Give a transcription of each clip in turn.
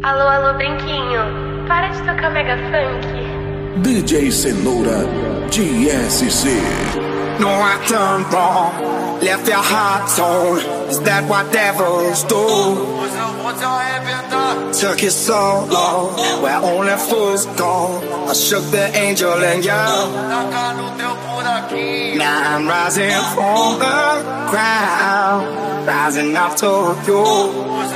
Alô, alô, brinquinho, para de tocar mega funk. DJ Cenoura DSC. No, I turned wrong, left your heart torn. Is that what devils do? Took it so long, where only fools go. I shook the angel and you. Now I'm rising from the ground, rising up to you.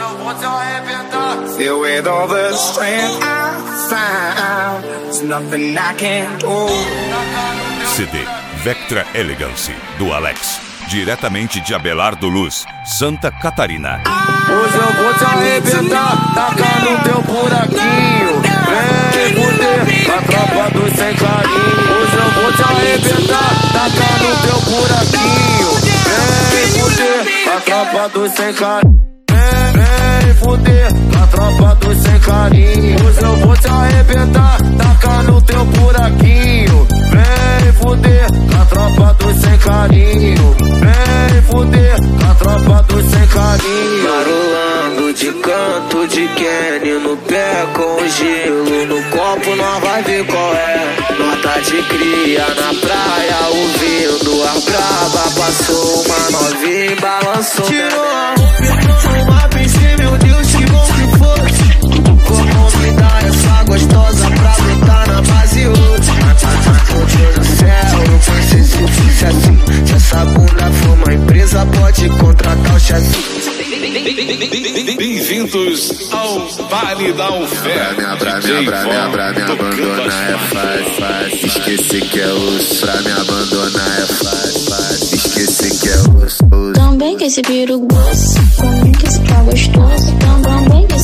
Filled with all the strength I found, there's nothing I can't do. CD Vectra Elegance, do Alex, diretamente de Abelardo Luz, Santa Catarina. Hoje eu vou te arrebentar, tacar no teu buraquinho. Vem fuder, a tropa dos sem carinho. Hoje eu vou te arrebentar, tacar no teu buraquinho. Vem fuder, a tropa dos sem carinho. Vem fuder, a tropa dos sem carinho. Hoje eu vou te arrebentar, tacar no teu buraquinho. Vem fuder, a tropa dos sem carinho. Vem fuder, a tropa dos sem carinho. Marolando de canto de Kenny, no pé com gelo. No copo nós vai ver qual é. Nota de cria na praia, ouvindo a braba. Passou uma novinha e balançou. Tirou a roupa, uma piscina, meu Deus, que bom que fosse. Como me dá essa gostosa pra botar na base hoje. Meu Deus do céu, eu pensei se fosse assim. Se essa bunda for uma empresa, pode contratar o chassi. Bem-vindos ao Vale da Oferta. Pra me abandonar é fácil. Esqueci que é osso. Pra me abandonar é fácil. Esqueci que é osso. Também que esse peru gosto, também que esse pau gostoso, também que